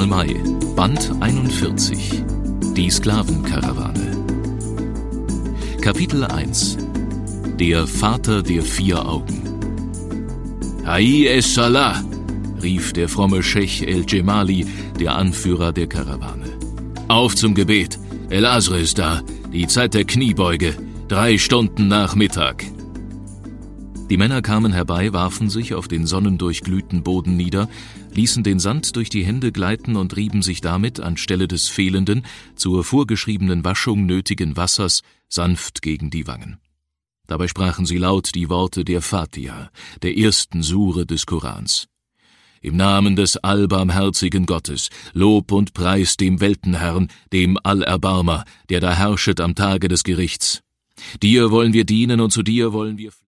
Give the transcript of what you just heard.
Al-Mai, Band 41. Die Sklavenkarawane. Kapitel 1. Der Vater der 4 Augen. Hayy es-Salah, rief der fromme Scheich el-Jemali, der Anführer der Karawane. Auf zum Gebet, El-Asr ist da, die Zeit der Kniebeuge, 3 Stunden nach Mittag. Die Männer kamen herbei, warfen sich auf den sonnendurchglühten Boden nieder, ließen den Sand durch die Hände gleiten und rieben sich damit anstelle des fehlenden, zur vorgeschriebenen Waschung nötigen Wassers, sanft gegen die Wangen. Dabei sprachen sie laut die Worte der Fatiha, der ersten Sure des Korans. Im Namen des allbarmherzigen Gottes, Lob und Preis dem Weltenherrn, dem Allerbarmer, der da herrschet am Tage des Gerichts. Dir wollen wir dienen und zu dir wollen wir